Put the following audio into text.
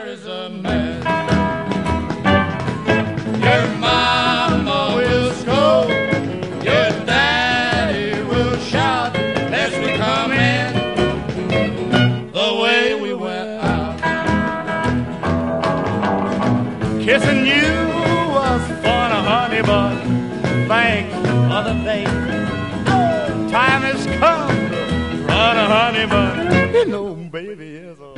is a mess. Your mama will scold, your daddy will shout as we come in the way we went out. Kissing you was fun, honey, but thanks for the bait. Time has come to run, honey, but you know, baby, is a